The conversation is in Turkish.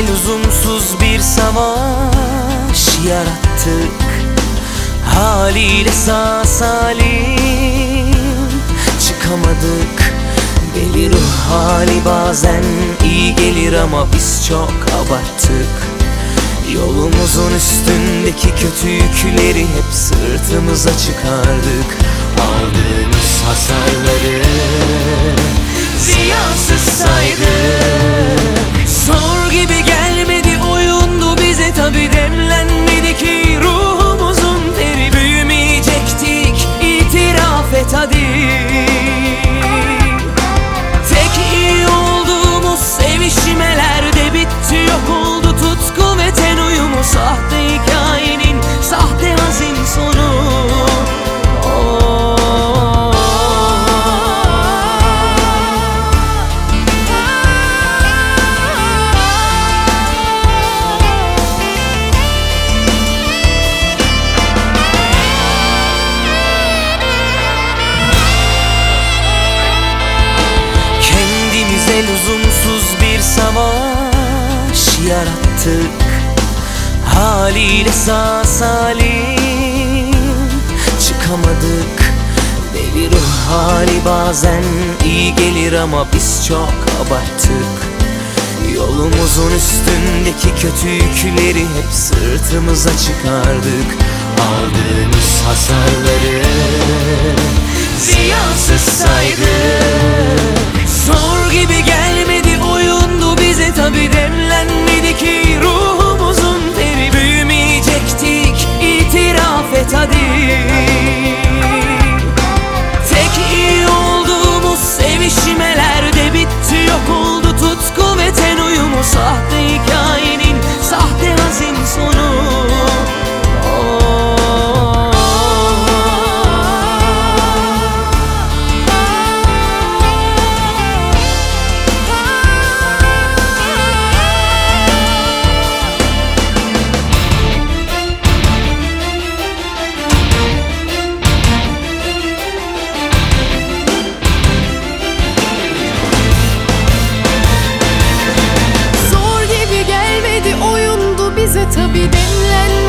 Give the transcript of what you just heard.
lüzumsuz bir savaş yarattık. Haliyle sağ salim çıkamadık. Deli ruh hali bazen iyi gelir ama biz çok abarttık. Yolumuzun üstündeki kötü yükleri hep sırtımıza çıkardık. Aldığımız hasarları ziyansız saydık. Zor gibi gelmedi, oyundu bize, tabi demlenmedi ki ruhumuzun teri. Büyümeyecektik, itiraf et hadi. Tek iyi olduğumuz sevişmelerde bitti, yok oldu tutku ve ten uyumu. Sahte hikayenin sahte hazin sonu. Lüzumsuz bir savaş yarattık. Haliyle sağ salim çıkamadık. Deli ruh hali bazen iyi gelir ama biz çok abarttık. Yolumuzun üstündeki kötü yükleri hep sırtımıza çıkardık. Aldığımız hasarları ziyansız saydık. Zor gibi gelmedi, oyundu bize, tabi demlenmedi ki ruhumuzun teri. Büyümeyecektik, itiraf et hadi. Tek iyi olduğumuz sevişmelerde bitti, yok oldu tutku ve ten uyumu. Sahte hikayenin sahte hazin sonu. Tabi demlenmedi